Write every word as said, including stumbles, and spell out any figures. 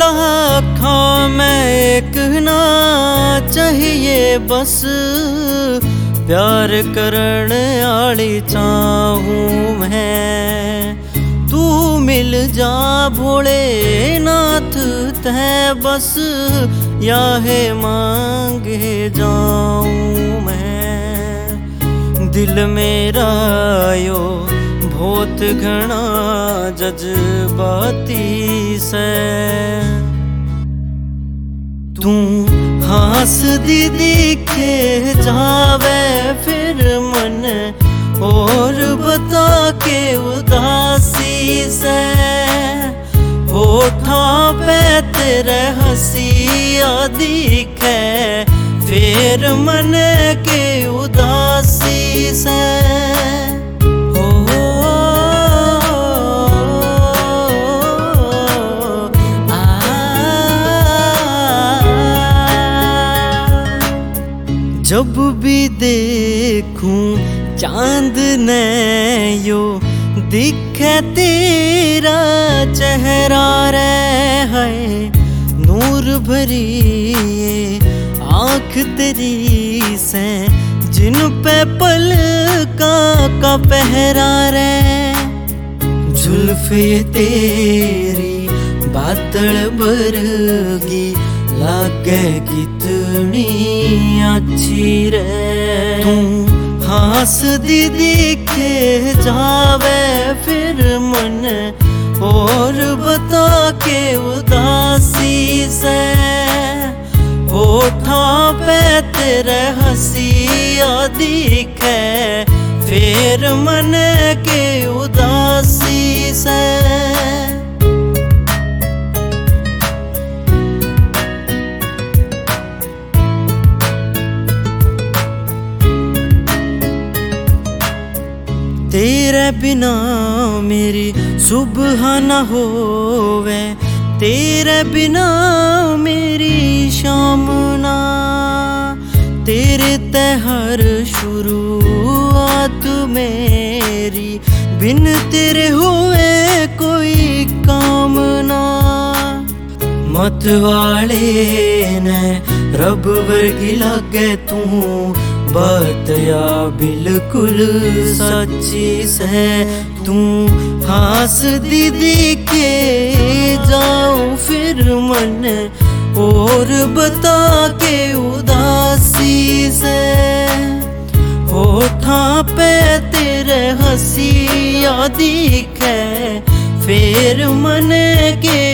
लाखों में एक ना चाहिए बस, प्यार करण आली चाहूं मैं। तू मिल जा भोलेनाथ तै बस, या है मांगे जाऊं मैं। दिल मेरा यो बहुत घना जज्बाती से, तू हंस दी दिखे जावे फिर मन, और बता के उदासी से। होठों पे तेरे हंसिया दिखे फिर मन के उदासी से। जब भी देखूं चांद ने यो दिखे तेरा चेहरा रे है। नूर भरी ये आँख तेरी से, जिन पे पलका का पहरा रे। जुल्फे तेरी बादल बरगी लागे कितनी अच्छी रे। तू हंस दी दिखे जावे फिर मन, और बता के उदासी से। होठों पे तेरे हंसिया दिखे फिर मन के उदासी से। तेरे बिना मेरी सुबह न होवे, तेरे बिना मेरी शाम ना। तेरे ते हर शुरुआत मेरी, बिन तेरे हुए कोई काम ना। मत वाले ने रब वर्गी लागे तू, बात या बिल्कुल सच्ची से। तू हंस दी दिखे जाऊं फिर मन, और बता के उदासी से। होठों पे तेरे हंसिया दिखे फिर मन के